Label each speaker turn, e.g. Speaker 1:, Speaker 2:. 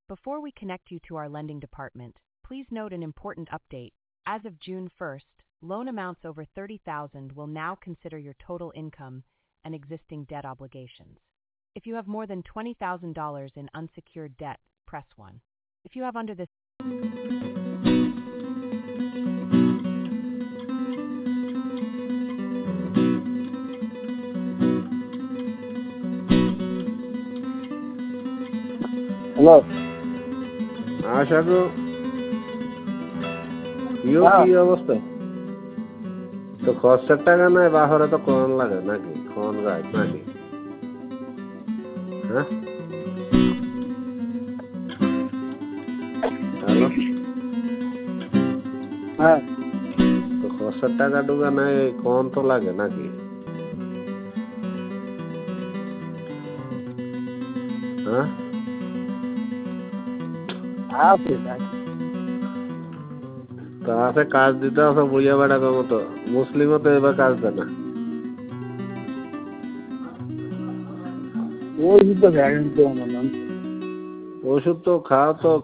Speaker 1: Before we connect you to our lending department, please note an important update. As of June 1st, loan amounts over $30,000 will now consider your total income and existing debt obligations. If you have more than $20,000 in unsecured debt, press 1. If you have under this
Speaker 2: Hello.
Speaker 3: আশাকু ইও কি অবস্থা তো খরচের টাকা নাই বাহরে তো কোন লাগে নাকি কোন যায় নাকি হ্যাঁ হ্যালো
Speaker 2: হ্যাঁ
Speaker 3: তো খরচের টাকা ডুবা নাই কোন তো লাগে নাকি হ্যাঁ
Speaker 2: আছে
Speaker 3: তাতে কাজ দিতে আছে বুঝা বেড়া মতো মুসলিমও তো এবার কাজ দেয় না
Speaker 2: ওই তো ভ্যারেন্টি আমার
Speaker 3: ওষুধ তো খাও তো